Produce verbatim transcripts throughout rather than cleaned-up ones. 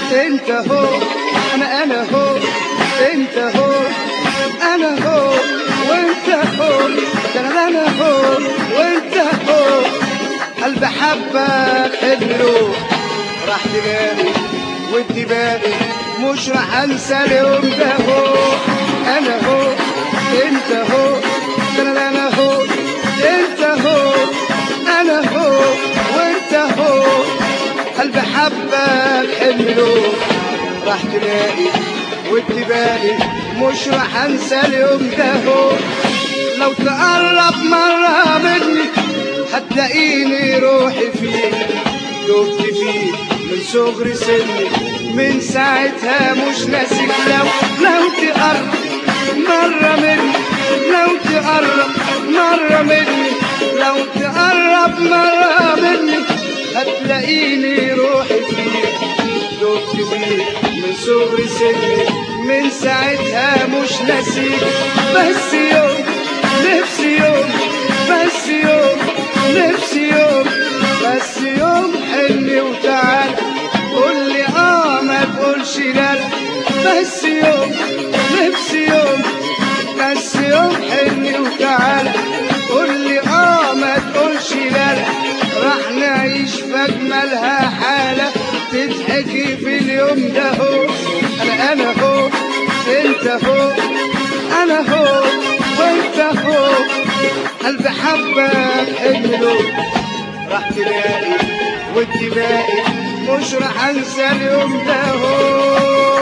انت هو انا انا هو انت هو انا هو وانت هو انا انا هو وانت هو قلب حبك حلو راح تلاقي ودي باقي مش راح انسى اليوم ده هو انا هو انت هو انا انا هو انت هو انا هو وانت هو قلب حبك حلو راح تلاقي ودي باقي مش راح انسى اليوم ده هو لو تقرب مرة مني هتلاقيني روحي فيك دبت فيك من صغر سني من ساعتها مش ناسيك لو لو تقرب مرة مني لو تقرب مرة مني لو تقرب مرة مني هتلاقيني روحي فيك دبت فيك من صغر سني من ساعتها مش ناسيك بس يوم نفسي يوم بس يوم نفسي يوم بس يوم حلي وتعال قول لي اه ما تقولش لا بس يوم نفسي يوم بس يوم حلي وتعال قول لي اه ما تقولش لا راح نعيش في اجملها حاله تضحكي في اليوم ده هو انا انا هو انت هو انا هو وانت هو قلب حبك حلو راح تلاقي ودي باقي مش راح انسى اليوم ده هو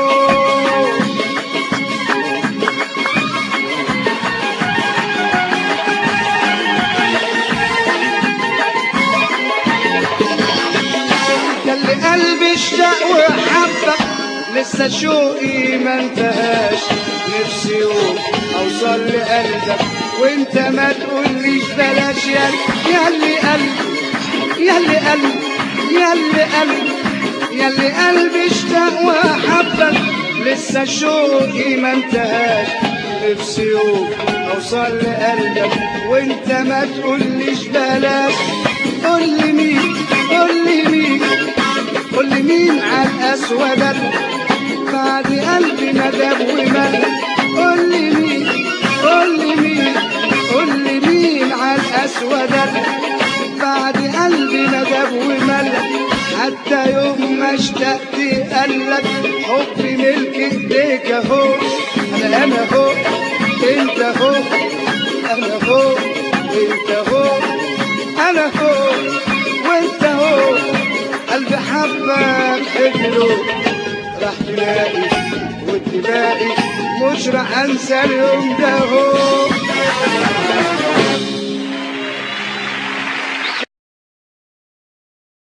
ياللي قلبي اشتاق وحبك لسه شوقي ما انتهاش نفسي يوم اوصل لقلبك وانت ما تقوليش بلاش ياللي قلبي ياللي قلبي ياللي قلبي ياللي قلبي اشتاق وحبك لسه شوقي ما انتهاش نفسي يوم اوصل لقلبك وانت ما تقوليش بلاش قول لي مين قول لي مين قول لي مين على الاسود بعد قلبي ندب ومل قول لي مين قول لي مين قول لي مين على الاسود بعد قلبي ندب ومل حتى يوم ما اشتقت قالك حبي ملك ايديك اهو انا انا هو انت هو انا هو انت هو انا هو وانت هو قلب حبك حلو راح تلاقي ودي باقي مش راح انسى اليوم ده هو